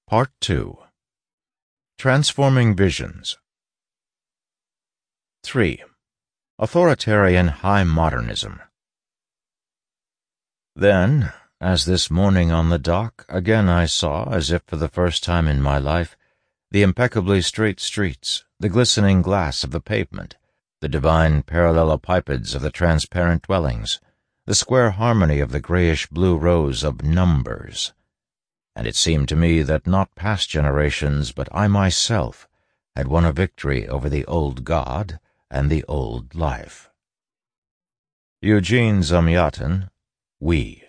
Part 2. Transforming Visions. 3. Authoritarian High Modernism. Then, as this morning on the dock, again I saw, as if for the first time in my life, the impeccably straight streets, the glistening glass of the pavement, the divine parallelepipeds of the transparent dwellings, the square harmony of the grayish-blue rows of numbers. And it seemed to me that not past generations, but I myself, had won a victory over the old God and the old life. Eugene Zamyatin, We.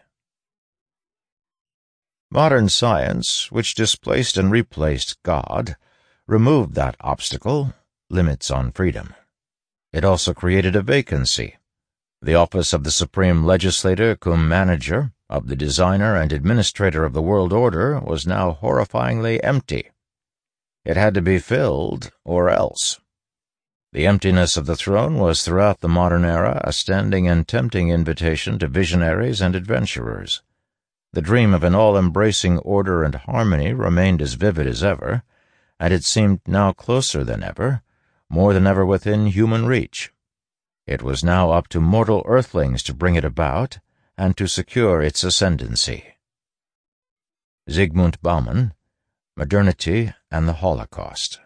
Modern science, which displaced and replaced God, removed that obstacle, limits on freedom. It also created a vacancy. The office of the supreme legislator cum manager, of the designer and administrator of the world order, was now horrifyingly empty. It had to be filled, or else. The emptiness of the throne was throughout the modern era a standing and tempting invitation to visionaries and adventurers. The dream of an all-embracing order and harmony remained as vivid as ever, and it seemed now closer than ever, more than ever within human reach. It was now up to mortal earthlings to bring it about and to secure its ascendancy. Zygmunt Bauman, Modernity and the Holocaust.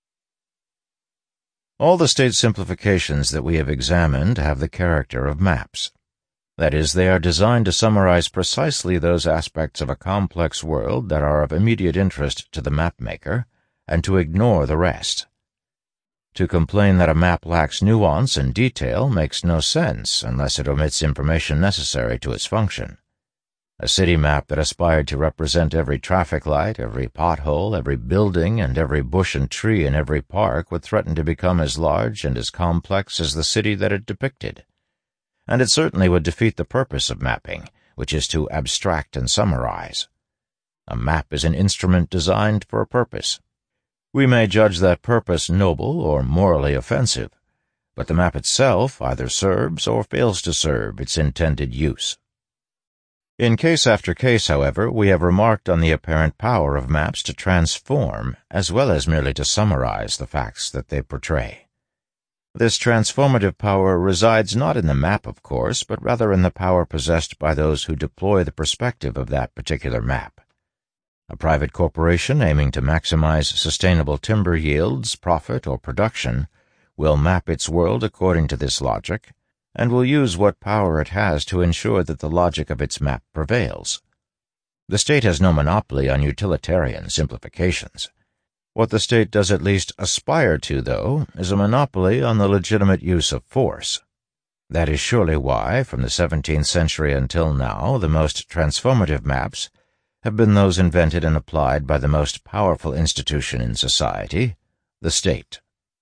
All the state simplifications that we have examined have the character of maps. That is, they are designed to summarize precisely those aspects of a complex world that are of immediate interest to the mapmaker, and to ignore the rest. To complain that a map lacks nuance and detail makes no sense unless it omits information necessary to its function. A city map that aspired to represent every traffic light, every pothole, every building, and every bush and tree in every park would threaten to become as large and as complex as the city that it depicted. And it certainly would defeat the purpose of mapping, which is to abstract and summarize. A map is an instrument designed for a purpose. We may judge that purpose noble or morally offensive, but the map itself either serves or fails to serve its intended use. In case after case, however, we have remarked on the apparent power of maps to transform, as well as merely to summarize the facts that they portray. This transformative power resides not in the map, of course, but rather in the power possessed by those who deploy the perspective of that particular map. A private corporation aiming to maximize sustainable timber yields, profit, or production will map its world according to this logic, and will use what power it has to ensure that the logic of its map prevails. The state has no monopoly on utilitarian simplifications. What the state does at least aspire to, though, is a monopoly on the legitimate use of force. That is surely why, from the 17th century until now, the most transformative maps have been those invented and applied by the most powerful institution in society, the state.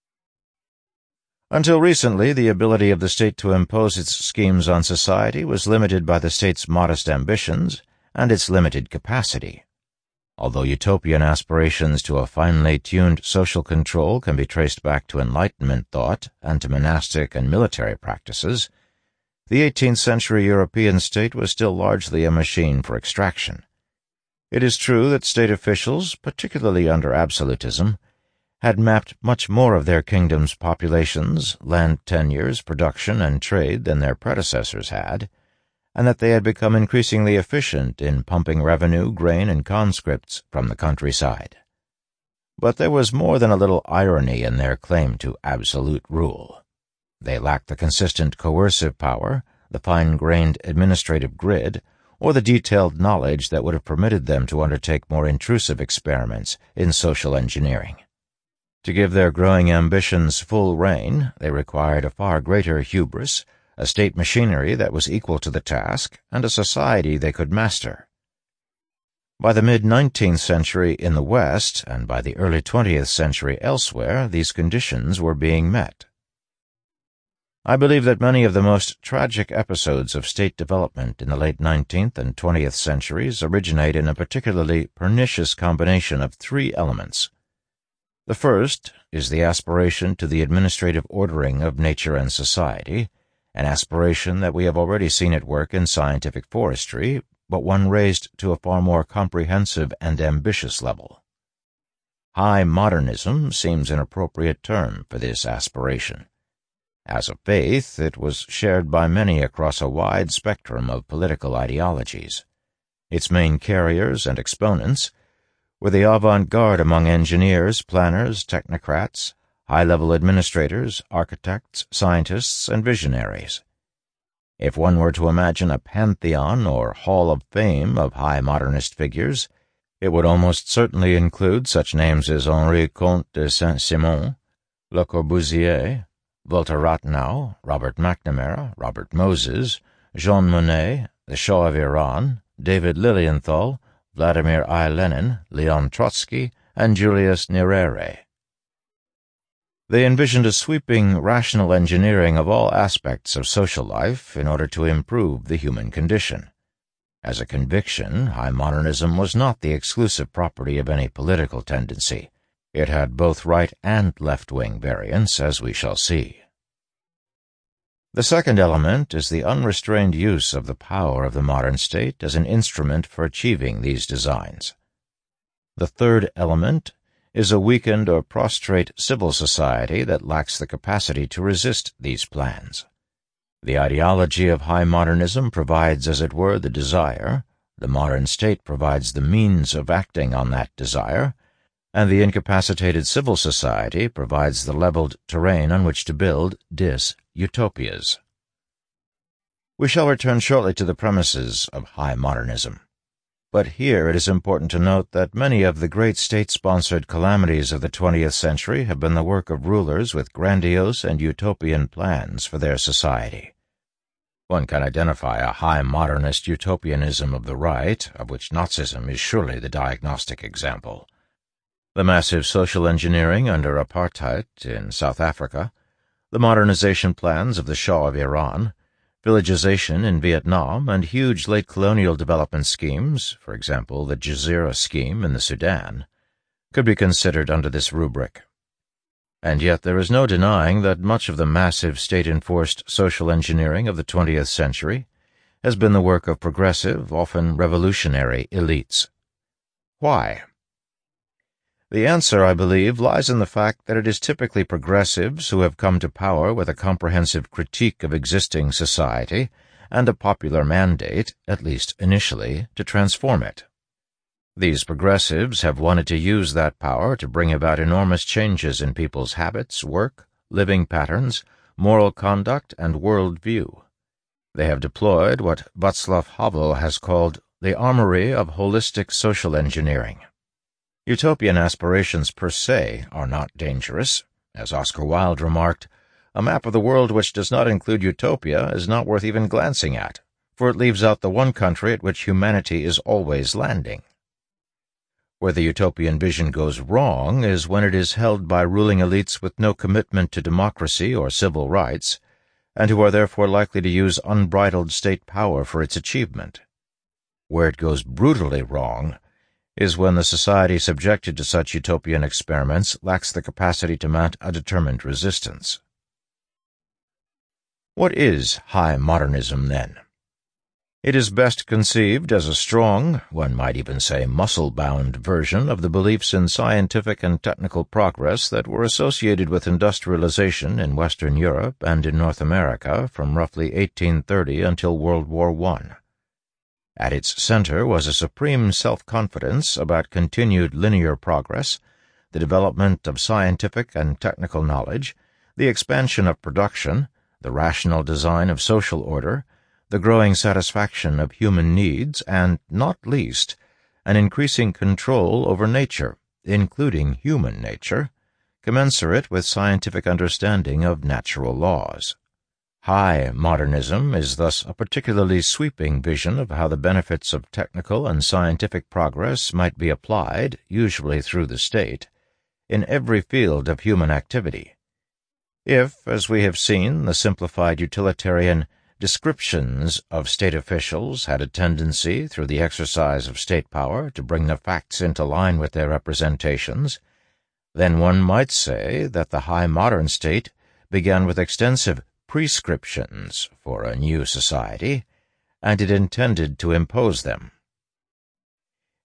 Until recently, the ability of the state to impose its schemes on society was limited by the state's modest ambitions and its limited capacity. Although utopian aspirations to a finely tuned social control can be traced back to Enlightenment thought and to monastic and military practices, the 18th century European state was still largely a machine for extraction. It is true that state officials, particularly under absolutism, had mapped much more of their kingdom's populations, land tenures, production, and trade than their predecessors had, and that they had become increasingly efficient in pumping revenue, grain, and conscripts from the countryside. But there was more than a little irony in their claim to absolute rule. They lacked the consistent coercive power, the fine-grained administrative grid, or the detailed knowledge that would have permitted them to undertake more intrusive experiments in social engineering. To give their growing ambitions full rein, they required a far greater hubris, a state machinery that was equal to the task, and a society they could master. By the mid-19th century in the West, and by the early 20th century elsewhere, these conditions were being met. I believe that many of the most tragic episodes of state development in the late 19th and 20th centuries originate in a particularly pernicious combination of three elements. The first is the aspiration to the administrative ordering of nature and society, an aspiration that we have already seen at work in scientific forestry, but one raised to a far more comprehensive and ambitious level. High modernism seems an appropriate term for this aspiration. As a faith, it was shared by many across a wide spectrum of political ideologies. Its main carriers and exponents were the avant-garde among engineers, planners, technocrats, high-level administrators, architects, scientists, and visionaries. If one were to imagine a pantheon or hall of fame of high modernist figures, it would almost certainly include such names as Henri Comte de Saint-Simon, Le Corbusier, Walter Rathenau, Robert McNamara, Robert Moses, Jean Monnet, the Shah of Iran, David Lilienthal, Vladimir I. Lenin, Leon Trotsky, and Julius Nyerere. They envisioned a sweeping, rational engineering of all aspects of social life in order to improve the human condition. As a conviction, high modernism was not the exclusive property of any political tendency. It had both right and left-wing variants, as we shall see. The second element is the unrestrained use of the power of the modern state as an instrument for achieving these designs. The third element is a weakened or prostrate civil society that lacks the capacity to resist these plans. The ideology of high modernism provides, as it were, the desire, the modern state provides the means of acting on that desire, and the incapacitated civil society provides the leveled terrain on which to build utopias. We shall return shortly to the premises of high modernism. But here it is important to note that many of the great state-sponsored calamities of the 20th century have been the work of rulers with grandiose and utopian plans for their society. One can identify a high modernist utopianism of the right, of which Nazism is surely the diagnostic example. The massive social engineering under apartheid in South Africa, the modernization plans of the Shah of Iran, villagization in Vietnam, and huge late colonial development schemes, for example the Jazeera scheme in the Sudan, could be considered under this rubric. And yet there is no denying that much of the massive state-enforced social engineering of the 20th century has been the work of progressive, often revolutionary elites. Why? The answer, I believe, lies in the fact that it is typically progressives who have come to power with a comprehensive critique of existing society and a popular mandate, at least initially, to transform it. These progressives have wanted to use that power to bring about enormous changes in people's habits, work, living patterns, moral conduct, and world view. They have deployed what Václav Havel has called the armory of holistic social engineering. Utopian aspirations per se are not dangerous. As Oscar Wilde remarked, a map of the world which does not include utopia is not worth even glancing at, for it leaves out the one country at which humanity is always landing. Where the utopian vision goes wrong is when it is held by ruling elites with no commitment to democracy or civil rights, and who are therefore likely to use unbridled state power for its achievement. Where it goes brutally wrong is when the society subjected to such utopian experiments lacks the capacity to mount a determined resistance. What is high modernism, then? It is best conceived as a strong, one might even say muscle-bound version of the beliefs in scientific and technical progress that were associated with industrialization in Western Europe and in North America from roughly 1830 until World War I. At its center was a supreme self-confidence about continued linear progress, the development of scientific and technical knowledge, the expansion of production, the rational design of social order, the growing satisfaction of human needs, and, not least, an increasing control over nature, including human nature, commensurate with scientific understanding of natural laws. High modernism is thus a particularly sweeping vision of how the benefits of technical and scientific progress might be applied, usually through the state, in every field of human activity. If, as we have seen, the simplified utilitarian descriptions of state officials had a tendency, through the exercise of state power, to bring the facts into line with their representations, then one might say that the high modern state began with extensive prescriptions for a new society, and it intended to impose them.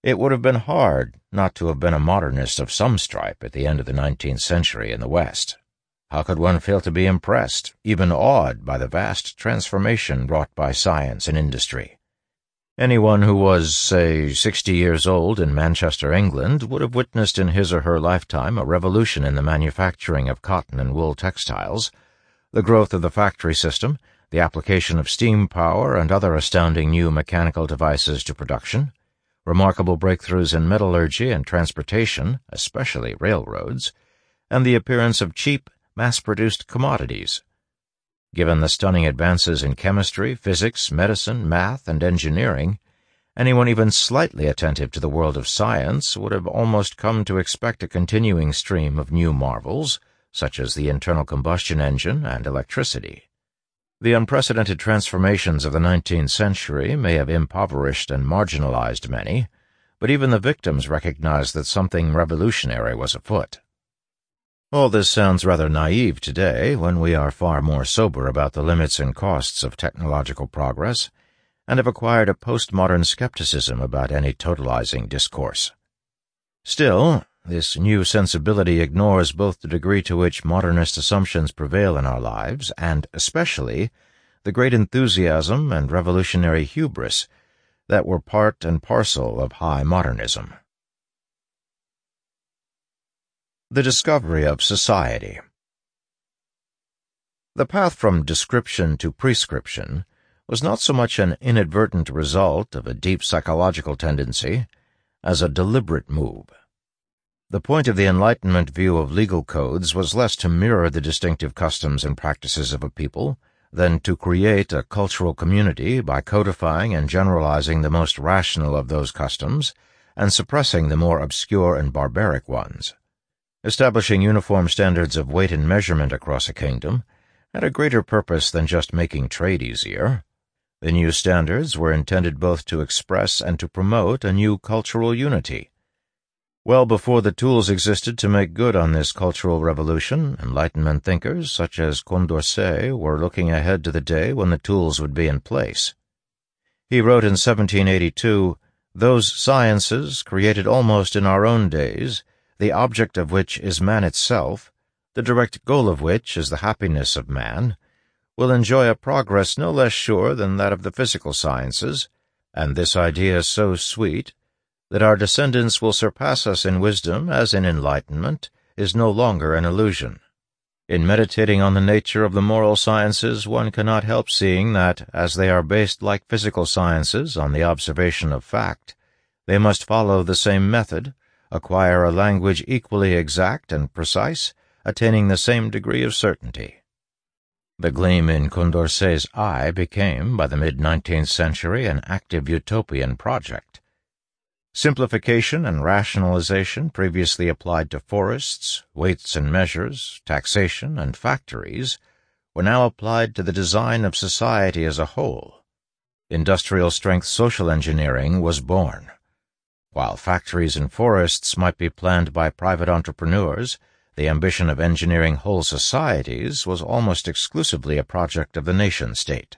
It would have been hard not to have been a modernist of some stripe at the end of the 19th century in the West. How could one fail to be impressed, even awed, by the vast transformation wrought by science and industry? Anyone who was, say, 60 years old in Manchester, England, would have witnessed in his or her lifetime a revolution in the manufacturing of cotton and wool textiles, the growth of the factory system, the application of steam power and other astounding new mechanical devices to production, remarkable breakthroughs in metallurgy and transportation, especially railroads, and the appearance of cheap, mass-produced commodities. Given the stunning advances in chemistry, physics, medicine, math, and engineering, anyone even slightly attentive to the world of science would have almost come to expect a continuing stream of new marvels, such as the internal combustion engine and electricity. The unprecedented transformations of the 19th century may have impoverished and marginalized many, but even the victims recognized that something revolutionary was afoot. All this sounds rather naive today, when we are far more sober about the limits and costs of technological progress, and have acquired a postmodern skepticism about any totalizing discourse. Still, this new sensibility ignores both the degree to which modernist assumptions prevail in our lives and, especially, the great enthusiasm and revolutionary hubris that were part and parcel of high modernism. The discovery of society. The path from description to prescription was not so much an inadvertent result of a deep psychological tendency as a deliberate move. The point of the Enlightenment view of legal codes was less to mirror the distinctive customs and practices of a people than to create a cultural community by codifying and generalizing the most rational of those customs and suppressing the more obscure and barbaric ones. Establishing uniform standards of weight and measurement across a kingdom had a greater purpose than just making trade easier. The new standards were intended both to express and to promote a new cultural unity. Well before the tools existed to make good on this cultural revolution, Enlightenment thinkers such as Condorcet were looking ahead to the day when the tools would be in place. He wrote in 1782, "Those sciences, created almost in our own days, the object of which is man itself, the direct goal of which is the happiness of man, will enjoy a progress no less sure than that of the physical sciences, and this idea is so sweet that our descendants will surpass us in wisdom as in enlightenment is no longer an illusion. In meditating on the nature of the moral sciences, one cannot help seeing that, as they are based like physical sciences on the observation of fact, they must follow the same method, acquire a language equally exact and precise, attaining the same degree of certainty." The gleam in Condorcet's eye became, by the mid-19th century, an active utopian project. Simplification and rationalization previously applied to forests, weights and measures, taxation, and factories were now applied to the design of society as a whole. Industrial-strength social engineering was born. While factories and forests might be planned by private entrepreneurs, the ambition of engineering whole societies was almost exclusively a project of the nation-state.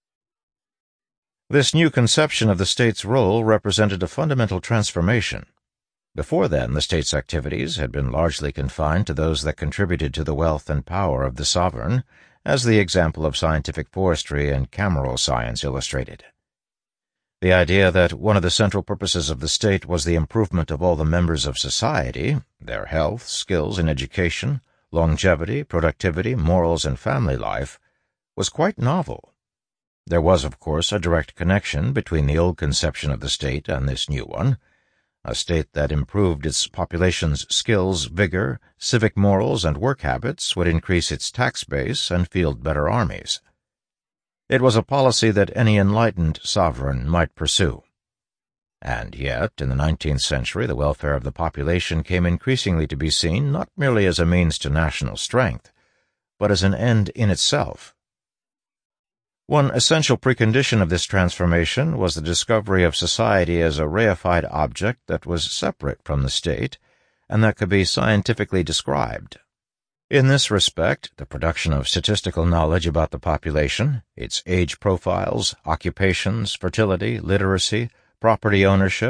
This new conception of the state's role represented a fundamental transformation. Before then, the state's activities had been largely confined to those that contributed to the wealth and power of the sovereign, as the example of scientific forestry and cameral science illustrated. The idea that one of the central purposes of the state was the improvement of all the members of society, their health, skills, and education, longevity, productivity, morals, and family life, was quite novel. There was, of course, a direct connection between the old conception of the state and this new one, a state that improved its population's skills, vigor, civic morals, and work habits would increase its tax base and field better armies. It was a policy that any enlightened sovereign might pursue. And yet, in the 19th century, the welfare of the population came increasingly to be seen not merely as a means to national strength, but as an end in itself. One essential precondition of this transformation was the discovery of society as a reified object that was separate from the state and that could be scientifically described. In this respect, the production of statistical knowledge about the population, its age profiles, occupations, fertility, literacy, property ownership,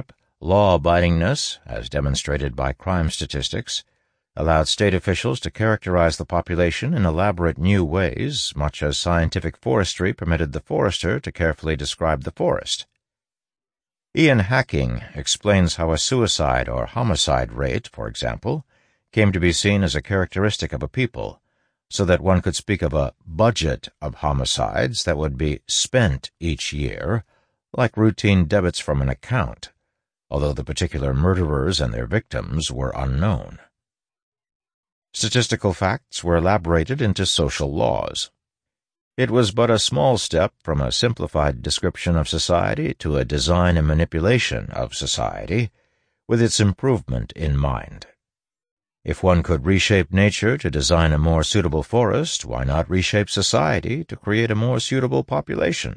Law-abidingness, as demonstrated by crime statistics, allowed state officials to characterize the population in elaborate new ways, much as scientific forestry permitted the forester to carefully describe the forest. Ian Hacking explains how a suicide or homicide rate, for example, came to be seen as a characteristic of a people, so that one could speak of a budget of homicides that would be spent each year, like routine debits from an account, although the particular murderers and their victims were unknown. Statistical facts were elaborated into social laws. It was but a small step from a simplified description of society to a design and manipulation of society, with its improvement in mind. If one could reshape nature to design a more suitable forest, why not reshape society to create a more suitable population?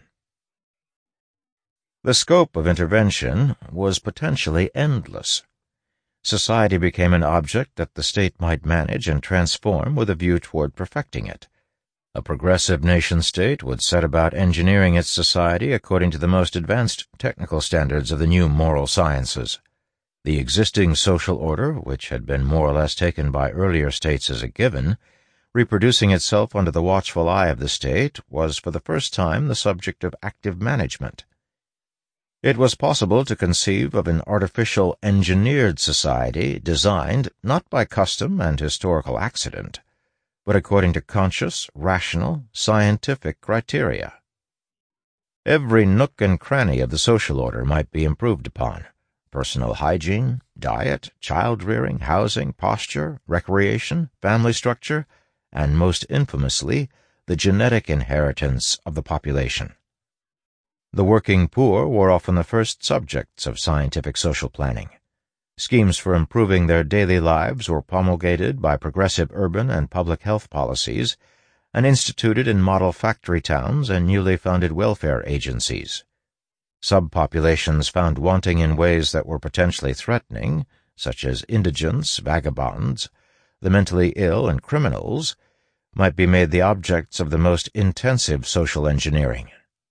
The scope of intervention was potentially endless. Society became an object that the state might manage and transform with a view toward perfecting it. A progressive nation-state would set about engineering its society according to the most advanced technical standards of the new moral sciences. The existing social order, which had been more or less taken by earlier states as a given, reproducing itself under the watchful eye of the state, was for the first time the subject of active management. It was possible to conceive of an artificial engineered society designed not by custom and historical accident, but according to conscious, rational, scientific criteria. Every nook and cranny of the social order might be improved upon: personal hygiene, diet, child-rearing, housing, posture, recreation, family structure, and most infamously, the genetic inheritance of the population. The working poor were often the first subjects of scientific social planning. Schemes for improving their daily lives were promulgated by progressive urban and public health policies and instituted in model factory towns and newly founded welfare agencies. Subpopulations found wanting in ways that were potentially threatening, such as indigents, vagabonds, the mentally ill, and criminals, might be made the objects of the most intensive social engineering.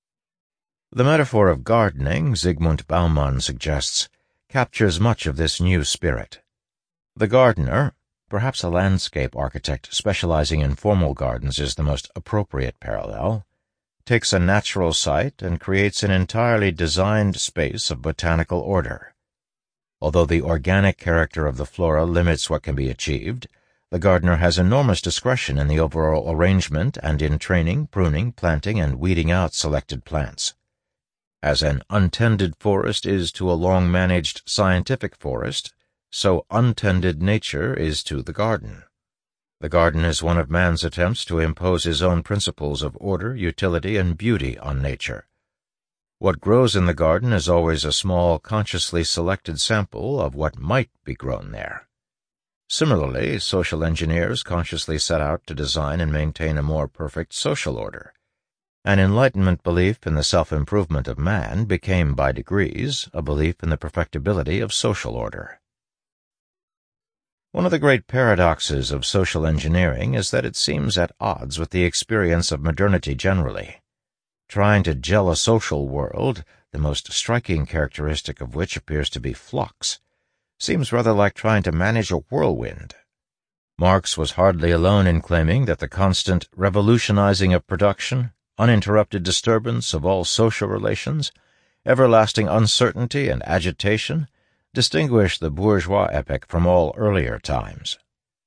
The metaphor of gardening, Zygmunt Bauman suggests, captures much of this new spirit. The gardener, perhaps a landscape architect specializing in formal gardens is the most appropriate parallel, takes a natural site and creates an entirely designed space of botanical order. Although the organic character of the flora limits what can be achieved, the gardener has enormous discretion in the overall arrangement and in training, pruning, planting, and weeding out selected plants. As an untended forest is to a long-managed scientific forest, so untended nature is to the garden. The garden is one of man's attempts to impose his own principles of order, utility, and beauty on nature. What grows in the garden is always a small, consciously selected sample of what might be grown there. Similarly, social engineers consciously set out to design and maintain a more perfect social order. An Enlightenment belief in the self-improvement of man became, by degrees, a belief in the perfectibility of social order. One of the great paradoxes of social engineering is that it seems at odds with the experience of modernity generally. Trying to gel a social world, the most striking characteristic of which appears to be flux, seems rather like trying to manage a whirlwind. Marx was hardly alone in claiming that the constant revolutionizing of production, uninterrupted disturbance of all social relations, everlasting uncertainty and agitation distinguish the bourgeois epoch from all earlier times.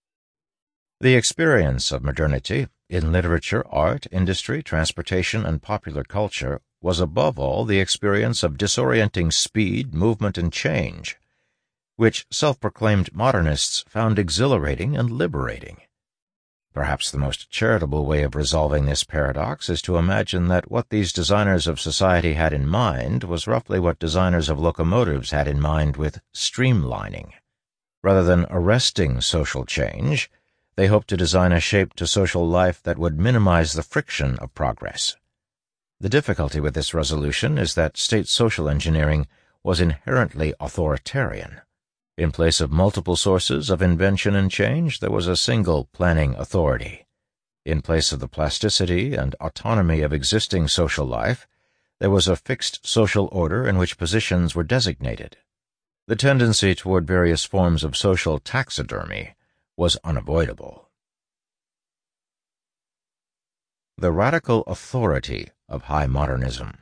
The experience of modernity in literature, art, industry, transportation, and popular culture was above all the experience of disorienting speed, movement, and change, which self-proclaimed modernists found exhilarating and liberating. Perhaps the most charitable way of resolving this paradox is to imagine that what these designers of society had in mind was roughly what designers of locomotives had in mind with streamlining. Rather than arresting social change, they hoped to design a shape to social life that would minimize the friction of progress. The difficulty with this resolution is that state social engineering was inherently authoritarian. In place of multiple sources of invention and change, there was a single planning authority. In place of the plasticity and autonomy of existing social life, there was a fixed social order in which positions were designated. The tendency toward various forms of social taxidermy was unavoidable. The radical authority of high modernism.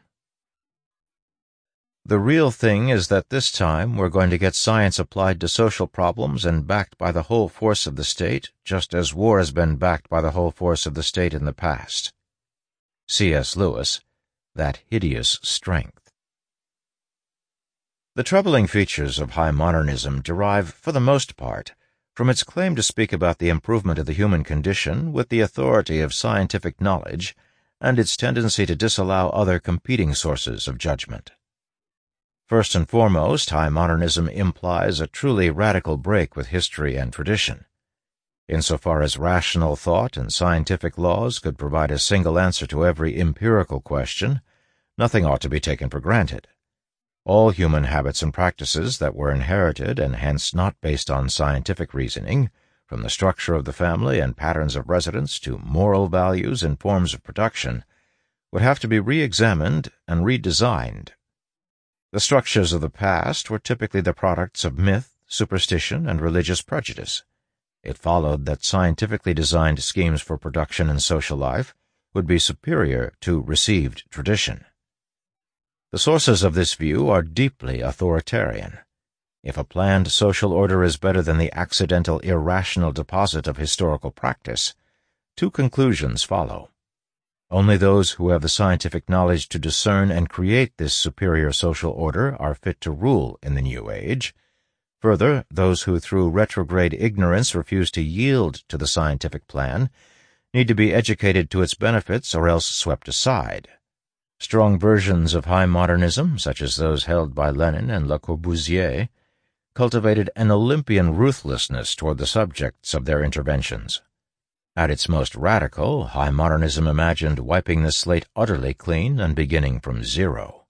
The real thing is that this time we're going to get science applied to social problems and backed by the whole force of the state, just as war has been backed by the whole force of the state in the past. C.S. Lewis, That Hideous Strength. The troubling features of high modernism derive, for the most part, from its claim to speak about the improvement of the human condition with the authority of scientific knowledge and its tendency to disallow other competing sources of judgment. First and foremost, high modernism implies a truly radical break with history and tradition. Insofar as rational thought and scientific laws could provide a single answer to every empirical question, nothing ought to be taken for granted. All human habits and practices that were inherited and hence not based on scientific reasoning, from the structure of the family and patterns of residence to moral values and forms of production, would have to be re-examined and redesigned. The structures of the past were typically the products of myth, superstition, and religious prejudice. It followed that scientifically designed schemes for production and social life would be superior to received tradition. The sources of this view are deeply authoritarian. If a planned social order is better than the accidental, irrational deposit of historical practice, two conclusions follow. Only those who have the scientific knowledge to discern and create this superior social order are fit to rule in the new age. Further, those who through retrograde ignorance refuse to yield to the scientific plan need to be educated to its benefits or else swept aside. Strong versions of high modernism, such as those held by Lenin and Le Corbusier, cultivated an Olympian ruthlessness toward the subjects of their interventions. At its most radical, high modernism imagined wiping the slate utterly clean and beginning from zero.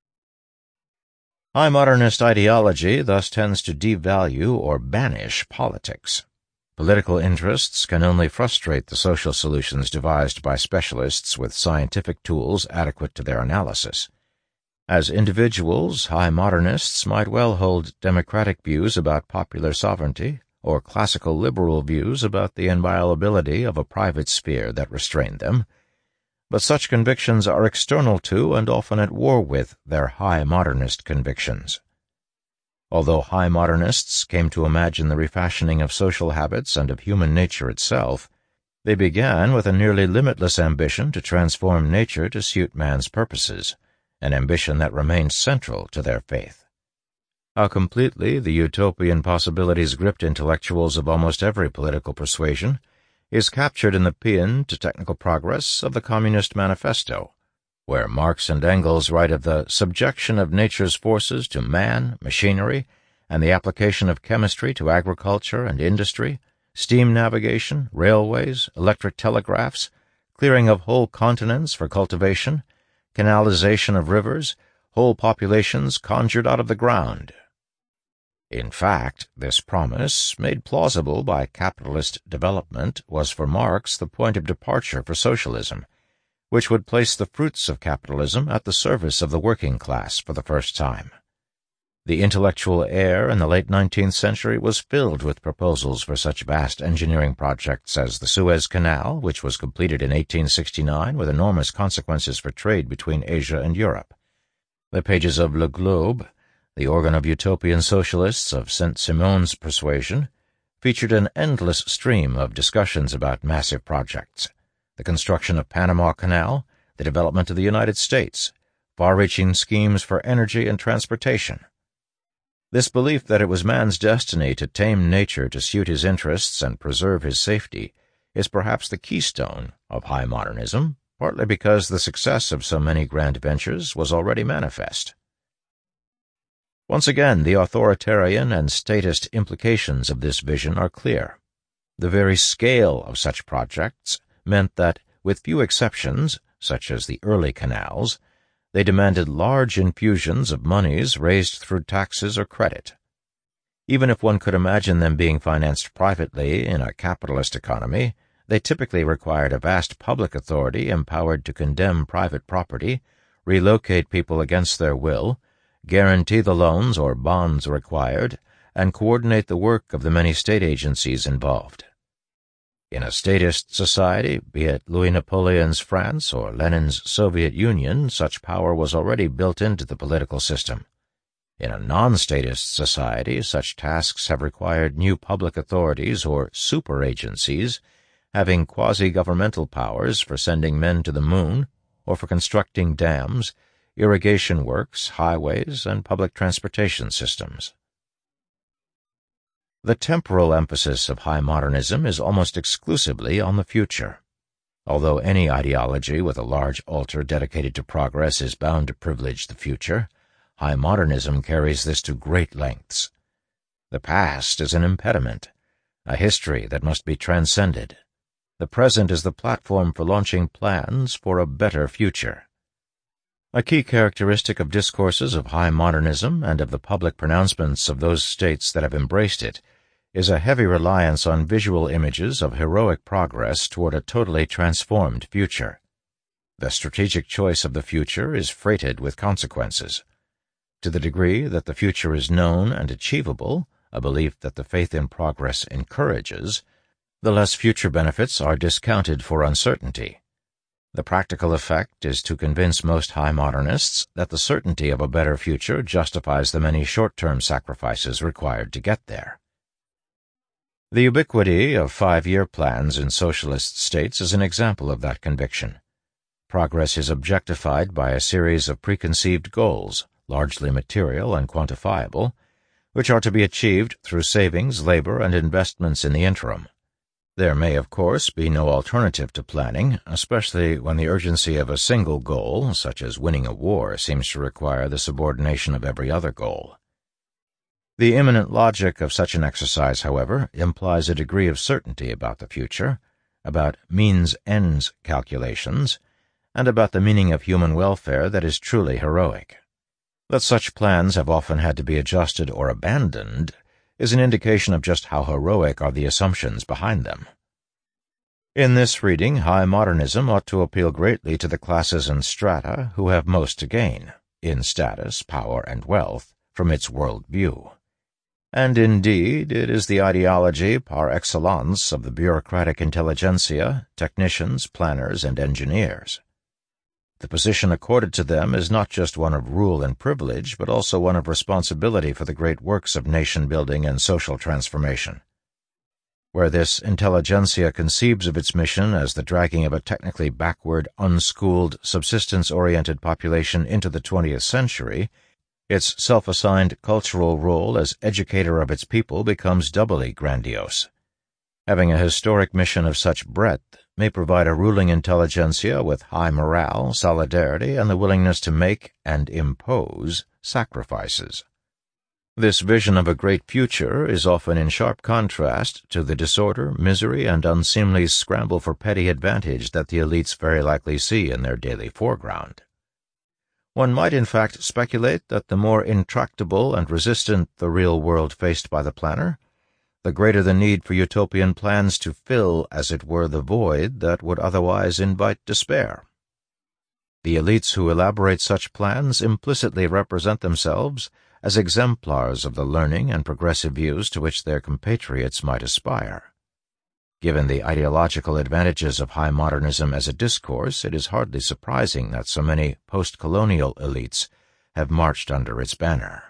High modernist ideology thus tends to devalue or banish politics. Political interests can only frustrate the social solutions devised by specialists with scientific tools adequate to their analysis. As individuals, high modernists might well hold democratic views about popular sovereignty, or classical liberal views about the inviolability of a private sphere that restrained them, but such convictions are external to and often at war with their high modernist convictions. Although high modernists came to imagine the refashioning of social habits and of human nature itself, they began with a nearly limitless ambition to transform nature to suit man's purposes, an ambition that remained central to their faith. How completely the utopian possibilities gripped intellectuals of almost every political persuasion is captured in the paean to technical progress of the Communist Manifesto, where Marx and Engels write of the subjection of nature's forces to man, machinery, and the application of chemistry to agriculture and industry, steam navigation, railways, electric telegraphs, clearing of whole continents for cultivation, canalization of rivers, whole populations conjured out of the ground. In fact, this promise, made plausible by capitalist development, was for Marx the point of departure for socialism, which would place the fruits of capitalism at the service of the working class for the first time. The intellectual air in the late 19th century was filled with proposals for such vast engineering projects as the Suez Canal, which was completed in 1869 with enormous consequences for trade between Asia and Europe. The pages of Le Globe, the organ of utopian socialists of Saint-Simon's persuasion, featured an endless stream of discussions about massive projects: the construction of Panama Canal, the development of the United States, far-reaching schemes for energy and transportation. This belief that it was man's destiny to tame nature to suit his interests and preserve his safety is perhaps the keystone of high modernism, partly because the success of so many grand ventures was already manifest. Once again, the authoritarian and statist implications of this vision are clear. The very scale of such projects meant that, with few exceptions, such as the early canals, they demanded large infusions of monies raised through taxes or credit. Even if one could imagine them being financed privately in a capitalist economy, they typically required a vast public authority empowered to condemn private property, relocate people against their will, guarantee the loans or bonds required, and coordinate the work of the many state agencies involved. In a statist society, be it Louis Napoleon's France or Lenin's Soviet Union, such power was already built into the political system. In a non-statist society, such tasks have required new public authorities or super-agencies having quasi-governmental powers for sending men to the moon or for constructing dams, irrigation works, highways, and public transportation systems. The temporal emphasis of high modernism is almost exclusively on the future. Although any ideology with a large altar dedicated to progress is bound to privilege the future, high modernism carries this to great lengths. The past is an impediment, a history that must be transcended. The present is the platform for launching plans for a better future. A key characteristic of discourses of high modernism and of the public pronouncements of those states that have embraced it is a heavy reliance on visual images of heroic progress toward a totally transformed future. The strategic choice of the future is freighted with consequences. To the degree that the future is known and achievable, a belief that the faith in progress encourages, the less future benefits are discounted for uncertainty. The practical effect is to convince most high modernists that the certainty of a better future justifies the many short-term sacrifices required to get there. The ubiquity of 5-year plans in socialist states is an example of that conviction. Progress is objectified by a series of preconceived goals, largely material and quantifiable, which are to be achieved through savings, labor, and investments in the interim. There may, of course, be no alternative to planning, especially when the urgency of a single goal, such as winning a war, seems to require the subordination of every other goal. The immanent logic of such an exercise, however, implies a degree of certainty about the future, about means-ends calculations, and about the meaning of human welfare that is truly heroic. That such plans have often had to be adjusted or abandoned is an indication of just how heroic are the assumptions behind them. In this reading, high modernism ought to appeal greatly to the classes and strata who have most to gain, in status, power, and wealth, from its world view. And indeed, it is the ideology par excellence of the bureaucratic intelligentsia, technicians, planners, and engineers. The position accorded to them is not just one of rule and privilege, but also one of responsibility for the great works of nation-building and social transformation. Where this intelligentsia conceives of its mission as the dragging of a technically backward, unschooled, subsistence-oriented population into the 20th century, its self-assigned cultural role as educator of its people becomes doubly grandiose. Having a historic mission of such breadth may provide a ruling intelligentsia with high morale, solidarity, and the willingness to make and impose sacrifices. This vision of a great future is often in sharp contrast to the disorder, misery, and unseemly scramble for petty advantage that the elites very likely see in their daily foreground. One might in fact speculate that the more intractable and resistant the real world faced by the planner, the greater the need for utopian plans to fill, as it were, the void that would otherwise invite despair. The elites who elaborate such plans implicitly represent themselves as exemplars of the learning and progressive views to which their compatriots might aspire. Given the ideological advantages of high modernism as a discourse, it is hardly surprising that so many post-colonial elites have marched under its banner.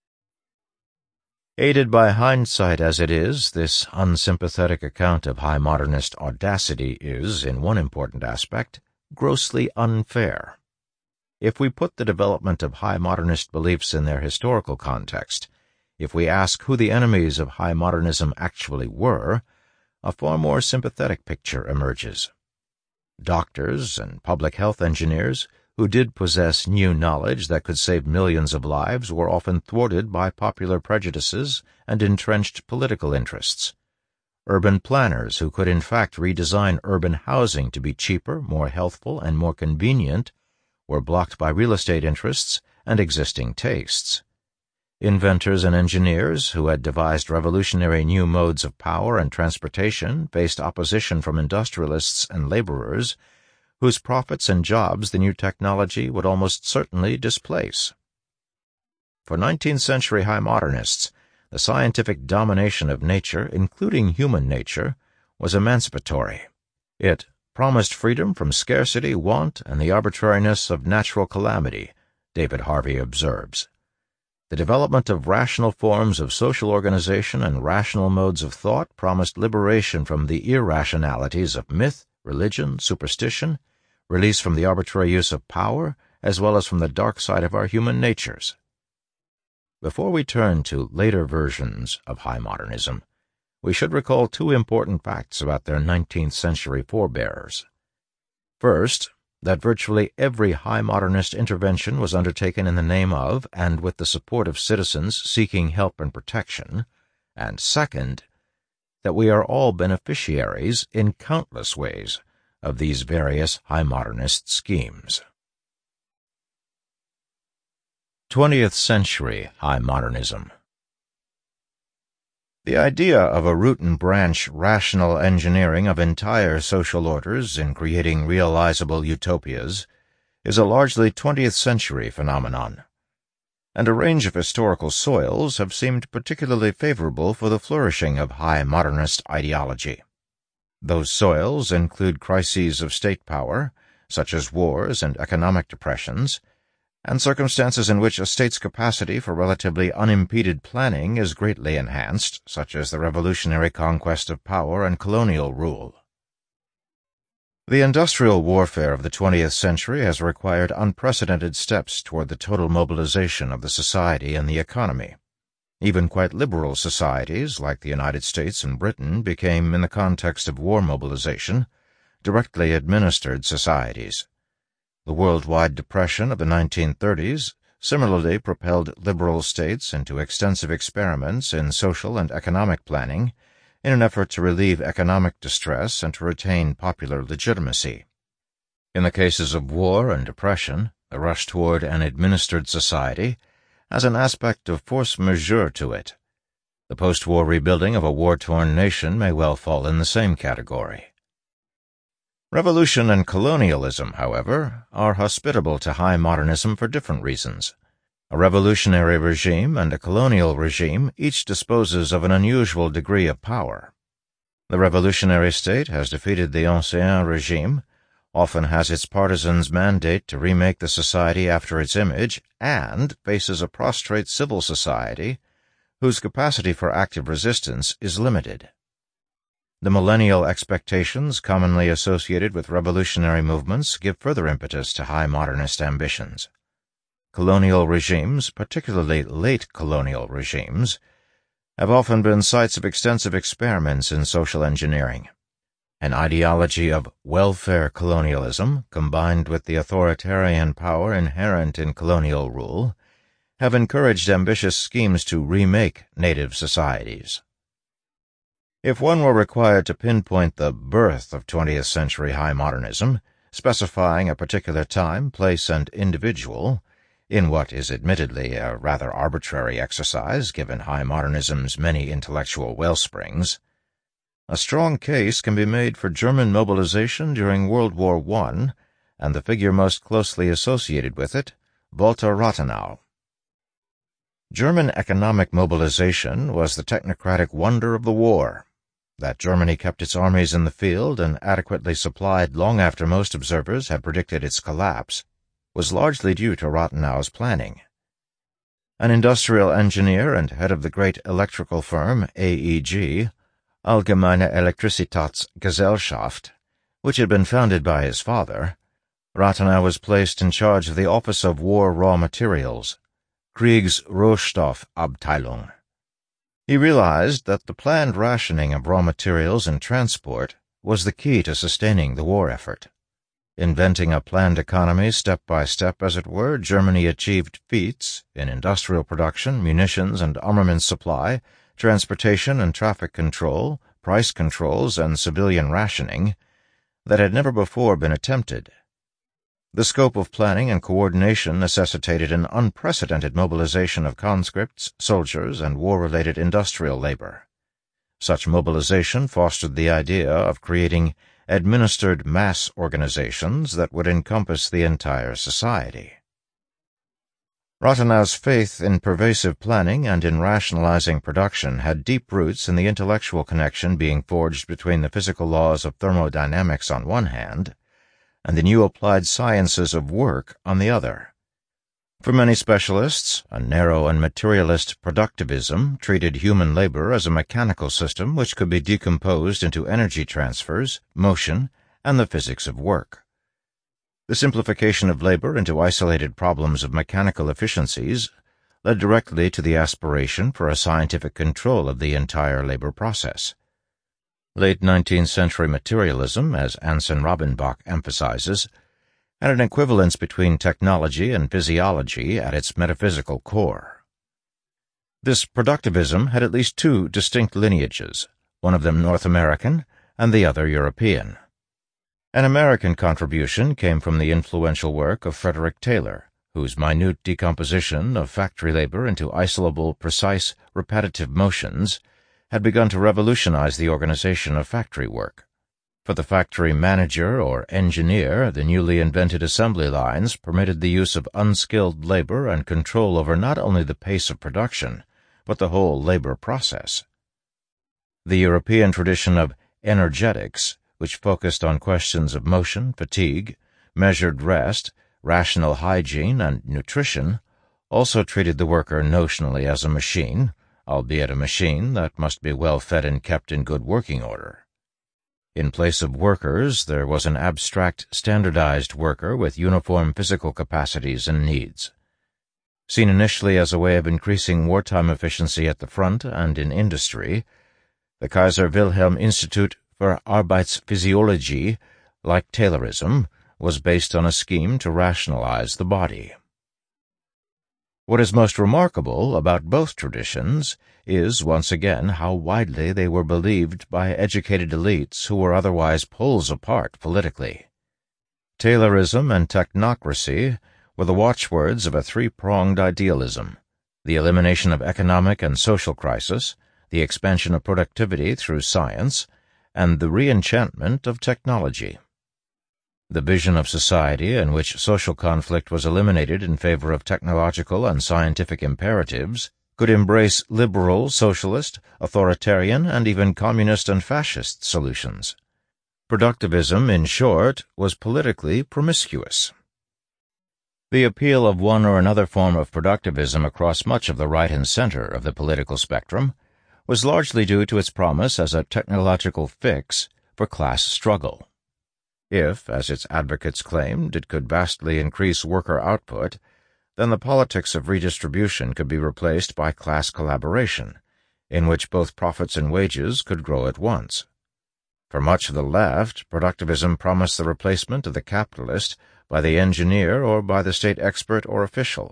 Aided by hindsight as it is, this unsympathetic account of high modernist audacity is, in one important aspect, grossly unfair. If we put the development of high modernist beliefs in their historical context, if we ask who the enemies of high modernism actually were, a far more sympathetic picture emerges. Doctors and public health engineers who did possess new knowledge that could save millions of lives were often thwarted by popular prejudices and entrenched political interests. Urban planners who could in fact redesign urban housing to be cheaper, more healthful, and more convenient were blocked by real estate interests and existing tastes. Inventors and engineers who had devised revolutionary new modes of power and transportation faced opposition from industrialists and laborers, whose profits and jobs the new technology would almost certainly displace. For 19th century high modernists, the scientific domination of nature, including human nature, was emancipatory. It promised freedom from scarcity, want, and the arbitrariness of natural calamity, David Harvey observes. The development of rational forms of social organization and rational modes of thought promised liberation from the irrationalities of myth, religion, superstition, release from the arbitrary use of power, as well as from the dark side of our human natures. Before we turn to later versions of high modernism, we should recall two important facts about their 19th century forebears. First, that virtually every high modernist intervention was undertaken in the name of and with the support of citizens seeking help and protection, and second, that we are all beneficiaries in countless ways of these various high modernist schemes. 20th century high modernism. The idea of a root and branch rational engineering of entire social orders in creating realizable utopias is a largely 20th century phenomenon, and a range of historical soils have seemed particularly favorable for the flourishing of high modernist ideology. Those soils include crises of state power, such as wars and economic depressions, and circumstances in which a state's capacity for relatively unimpeded planning is greatly enhanced, such as the revolutionary conquest of power and colonial rule. The industrial warfare of the 20th century has required unprecedented steps toward the total mobilization of the society and the economy. Even quite liberal societies, like the United States and Britain, became, in the context of war mobilization, directly administered societies. The worldwide depression of the 1930s similarly propelled liberal states into extensive experiments in social and economic planning in an effort to relieve economic distress and to retain popular legitimacy. In the cases of war and depression, the rush toward an administered society has an aspect of force majeure to it. The post-war rebuilding of a war-torn nation may well fall in the same category. Revolution and colonialism, however, are hospitable to high modernism for different reasons. A revolutionary regime and a colonial regime each disposes of an unusual degree of power. The revolutionary state has defeated the ancien regime, often has its partisans' mandate to remake the society after its image, and faces a prostrate civil society whose capacity for active resistance is limited. The millennial expectations commonly associated with revolutionary movements give further impetus to high modernist ambitions. Colonial regimes, particularly late colonial regimes, have often been sites of extensive experiments in social engineering. An ideology of welfare colonialism, combined with the authoritarian power inherent in colonial rule, have encouraged ambitious schemes to remake native societies. If one were required to pinpoint the birth of 20th century high modernism, specifying a particular time, place, and individual, in what is admittedly a rather arbitrary exercise given high modernism's many intellectual wellsprings, a strong case can be made for German mobilization during World War I and the figure most closely associated with it, Walter Rathenau. German economic mobilization was the technocratic wonder of the war. That Germany kept its armies in the field and adequately supplied long after most observers had predicted its collapse was largely due to Rathenau's planning. An industrial engineer and head of the great electrical firm AEG, Allgemeine Elektrizitätsgesellschaft, which had been founded by his father, Rathenau was placed in charge of the Office of War Raw Materials, Kriegsrohstoffabteilung. He realized that the planned rationing of raw materials and transport was the key to sustaining the war effort. Inventing a planned economy step by step, as it were, Germany achieved feats in industrial production, munitions and armament supply, transportation and traffic control, price controls, and civilian rationing that had never before been attempted. The scope of planning and coordination necessitated an unprecedented mobilization of conscripts, soldiers, and war-related industrial labor. Such mobilization fostered the idea of creating administered mass organizations that would encompass the entire society. Rathenau's faith in pervasive planning and in rationalizing production had deep roots in the intellectual connection being forged between the physical laws of thermodynamics on one hand and the new applied sciences of work on the other. For many specialists, a narrow and materialist productivism treated human labor as a mechanical system which could be decomposed into energy transfers, motion, and the physics of work. The simplification of labor into isolated problems of mechanical efficiencies led directly to the aspiration for a scientific control of the entire labor process. Late 19th century materialism, as Anson Robinbach emphasizes, had an equivalence between technology and physiology at its metaphysical core. This productivism had at least two distinct lineages, one of them North American and the other European. An American contribution came from the influential work of Frederick Taylor, whose minute decomposition of factory labor into isolable, precise, repetitive motions had begun to revolutionize the organization of factory work. For the factory manager or engineer, the newly invented assembly lines permitted the use of unskilled labor and control over not only the pace of production, but the whole labor process. The European tradition of energetics, which focused on questions of motion, fatigue, measured rest, rational hygiene, and nutrition, also treated the worker notionally as a machine, albeit a machine that must be well fed and kept in good working order. In place of workers, there was an abstract, standardized worker with uniform physical capacities and needs. Seen initially as a way of increasing wartime efficiency at the front and in industry, the Kaiser Wilhelm Institute for Arbeitsphysiologie, like Taylorism, was based on a scheme to rationalize the body. What is most remarkable about both traditions is, once again, how widely they were believed by educated elites who were otherwise poles apart politically. Taylorism and technocracy were the watchwords of a three-pronged idealism: the elimination of economic and social crisis, the expansion of productivity through science, and the re-enchantment of technology. The vision of society in which social conflict was eliminated in favor of technological and scientific imperatives could embrace liberal, socialist, authoritarian, and even communist and fascist solutions. Productivism, in short, was politically promiscuous. The appeal of one or another form of productivism across much of the right and center of the political spectrum was largely due to its promise as a technological fix for class struggle. If, as its advocates claimed, it could vastly increase worker output, then the politics of redistribution could be replaced by class collaboration, in which both profits and wages could grow at once. For much of the left, productivism promised the replacement of the capitalist by the engineer or by the state expert or official.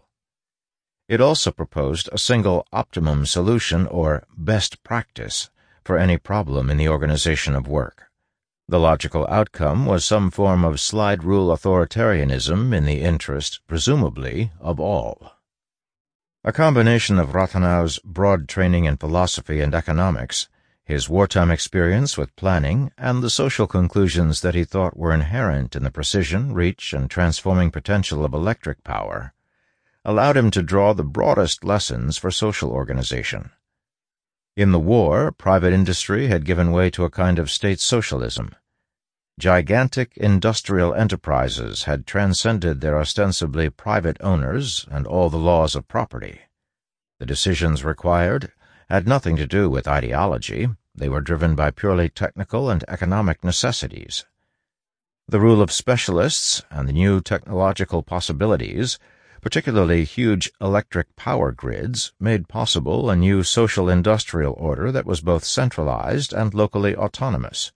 It also proposed a single optimum solution or best practice for any problem in the organization of work. The logical outcome was some form of slide-rule authoritarianism in the interest, presumably, of all. A combination of Rathenau's broad training in philosophy and economics, his wartime experience with planning, and the social conclusions that he thought were inherent in the precision, reach, and transforming potential of electric power, allowed him to draw the broadest lessons for social organization. In the war, private industry had given way to a kind of state socialism. Gigantic industrial enterprises had transcended their ostensibly private owners and all the laws of property. The decisions required had nothing to do with ideology. They were driven by purely technical and economic necessities. The rule of specialists and the new technological possibilities, particularly huge electric power grids, made possible a new social industrial order that was both centralized and locally autonomous.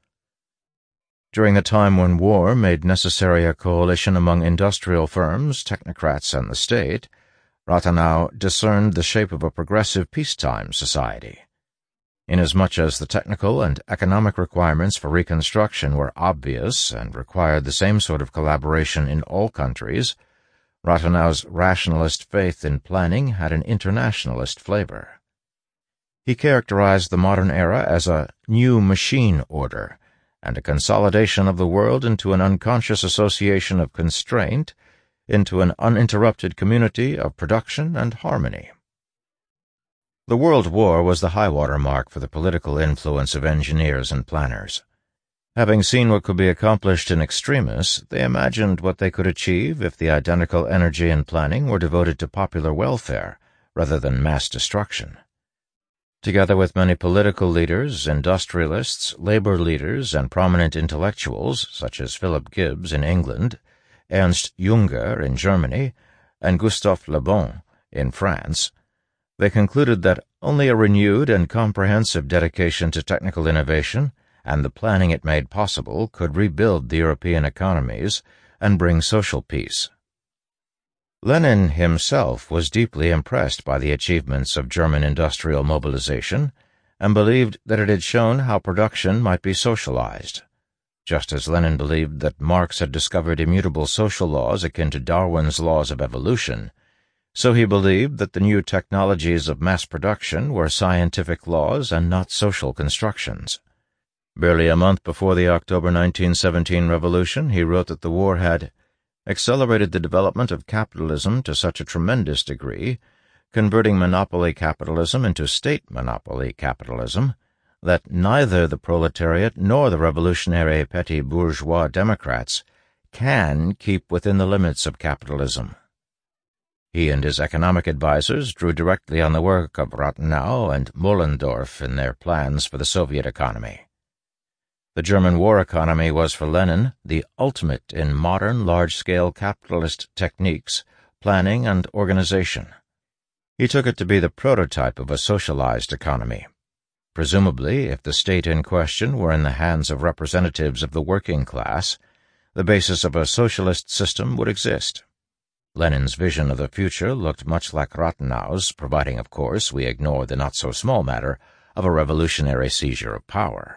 During the time when war made necessary a coalition among industrial firms, technocrats, and the state, Rathenau discerned the shape of a progressive peacetime society. Inasmuch as the technical and economic requirements for reconstruction were obvious and required the same sort of collaboration in all countries, Rathenau's rationalist faith in planning had an internationalist flavor. He characterized the modern era as a new machine order and a consolidation of the world into an unconscious association of constraint into an uninterrupted community of production and harmony. The World War was the high-water mark for the political influence of engineers and planners. Having seen what could be accomplished in extremis, they imagined what they could achieve if the identical energy and planning were devoted to popular welfare rather than mass destruction. Together with many political leaders, industrialists, labor leaders, and prominent intellectuals, such as Philip Gibbs in England, Ernst Junger in Germany, and Gustave Le Bon in France, they concluded that only a renewed and comprehensive dedication to technical innovation and the planning it made possible could rebuild the European economies and bring social peace. Lenin himself was deeply impressed by the achievements of German industrial mobilization and believed that it had shown how production might be socialized. Just as Lenin believed that Marx had discovered immutable social laws akin to Darwin's laws of evolution, so he believed that the new technologies of mass production were scientific laws and not social constructions. Barely a month before the October 1917 revolution, he wrote that the war had accelerated the development of capitalism to such a tremendous degree, converting monopoly capitalism into state monopoly capitalism, that neither the proletariat nor the revolutionary petty bourgeois Democrats can keep within the limits of capitalism. He and his economic advisers drew directly on the work of Rathenau and Moellendorff in their plans for the Soviet economy. The German war economy was for Lenin the ultimate in modern large-scale capitalist techniques, planning, and organization. He took it to be the prototype of a socialized economy. Presumably, if the state in question were in the hands of representatives of the working class, the basis of a socialist system would exist. Lenin's vision of the future looked much like Rathenau's, providing, of course, we ignore the not-so-small matter of a revolutionary seizure of power.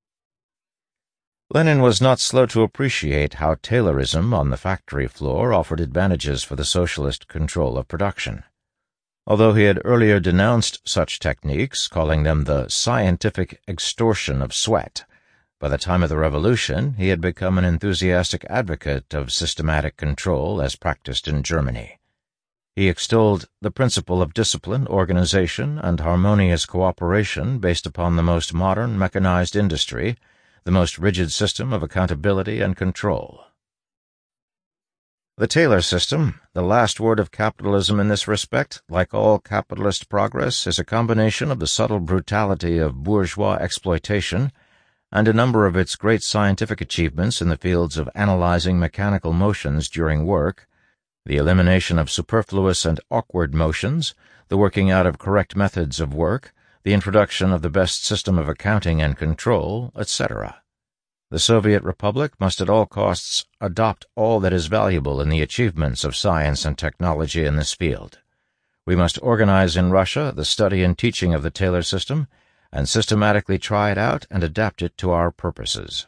Lenin was not slow to appreciate how Taylorism on the factory floor offered advantages for the socialist control of production. Although he had earlier denounced such techniques, calling them the scientific extortion of sweat, by the time of the revolution he had become an enthusiastic advocate of systematic control as practiced in Germany. He extolled the principle of discipline, organization, and harmonious cooperation based upon the most modern mechanized industry, the most rigid system of accountability and control. The Taylor system, the last word of capitalism in this respect, like all capitalist progress, is a combination of the subtle brutality of bourgeois exploitation and a number of its great scientific achievements in the fields of analyzing mechanical motions during work, the elimination of superfluous and awkward motions, the working out of correct methods of work, the introduction of the best system of accounting and control, etc. The Soviet Republic must at all costs adopt all that is valuable in the achievements of science and technology in this field. We must organize in Russia the study and teaching of the Taylor system and systematically try it out and adapt it to our purposes.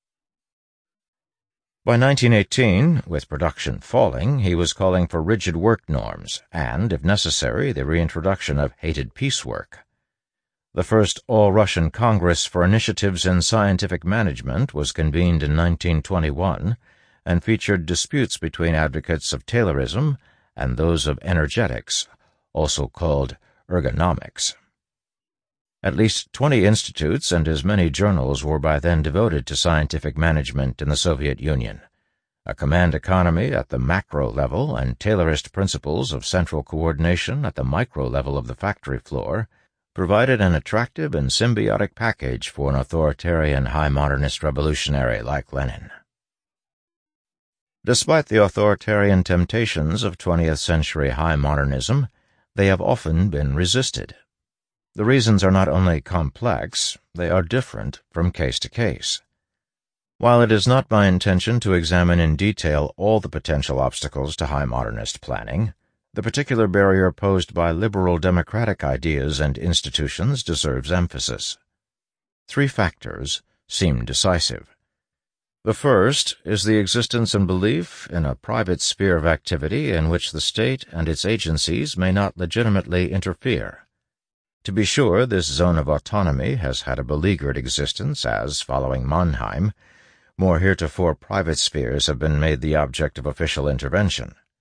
By 1918, with production falling, he was calling for rigid work norms and, if necessary, the reintroduction of hated piecework. The first All-Russian Congress for Initiatives in Scientific Management was convened in 1921 and featured disputes between advocates of Taylorism and those of energetics, also called ergonomics. At least 20 institutes and as many journals were by then devoted to scientific management in the Soviet Union. A command economy at the macro level and Taylorist principles of central coordination at the micro level of the factory floor provided an attractive and symbiotic package for an authoritarian high modernist revolutionary like Lenin. Despite the authoritarian temptations of 20th century high modernism, they have often been resisted. The reasons are not only complex, they are different from case to case. While it is not my intention to examine in detail all the potential obstacles to high modernist planning, the particular barrier posed by liberal democratic ideas and institutions deserves emphasis. 3 factors seem decisive. The first is the existence and belief in a private sphere of activity in which the state and its agencies may not legitimately interfere. To be sure, this zone of autonomy has had a beleaguered existence as, following Mannheim, more heretofore private spheres have been made the object of official intervention.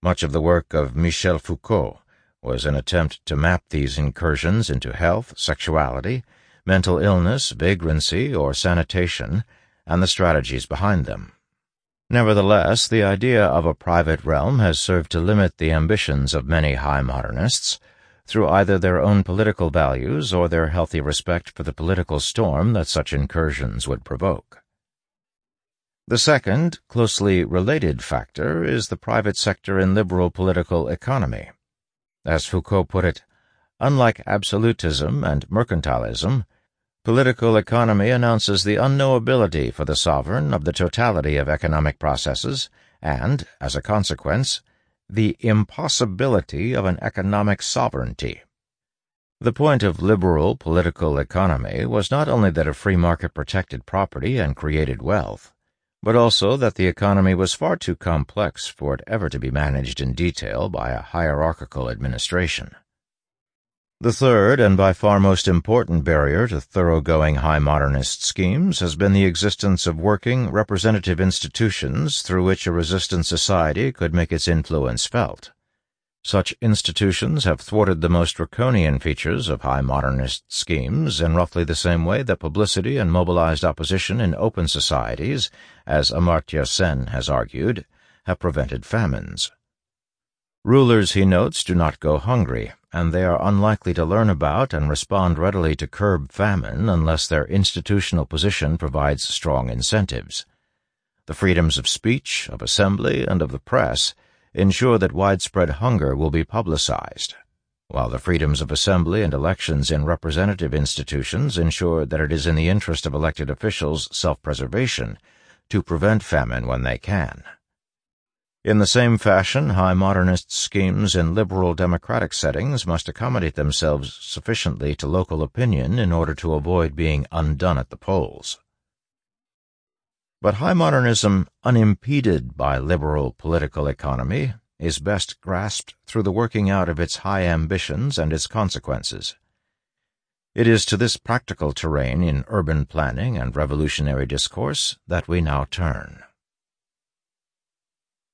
Much of the work of Michel Foucault was an attempt to map these incursions into health, sexuality, mental illness, vagrancy, or sanitation, and the strategies behind them. Nevertheless, the idea of a private realm has served to limit the ambitions of many high modernists through either their own political values or their healthy respect for the political storm that such incursions would provoke. The second, closely related factor is the private sector in liberal political economy. As Foucault put it, unlike absolutism and mercantilism, political economy announces the unknowability for the sovereign of the totality of economic processes and, as a consequence, the impossibility of an economic sovereignty. The point of liberal political economy was not only that a free market protected property and created wealth, but also that the economy was far too complex for it ever to be managed in detail by a hierarchical administration. The third and by far most important barrier to thoroughgoing high modernist schemes has been the existence of working, representative institutions through which a resistant society could make its influence felt. Such institutions have thwarted the most draconian features of high modernist schemes in roughly the same way that publicity and mobilized opposition in open societies, as Amartya Sen has argued, have prevented famines. Rulers, he notes, do not go hungry, and they are unlikely to learn about and respond readily to curb famine unless their institutional position provides strong incentives. The freedoms of speech, of assembly, and of the press ensure that widespread hunger will be publicized, while the freedoms of assembly and elections in representative institutions ensure that it is in the interest of elected officials' self-preservation to prevent famine when they can. In the same fashion, high modernist schemes in liberal democratic settings must accommodate themselves sufficiently to local opinion in order to avoid being undone at the polls. But high modernism, unimpeded by liberal political economy, is best grasped through the working out of its high ambitions and its consequences. It is to this practical terrain in urban planning and revolutionary discourse that we now turn.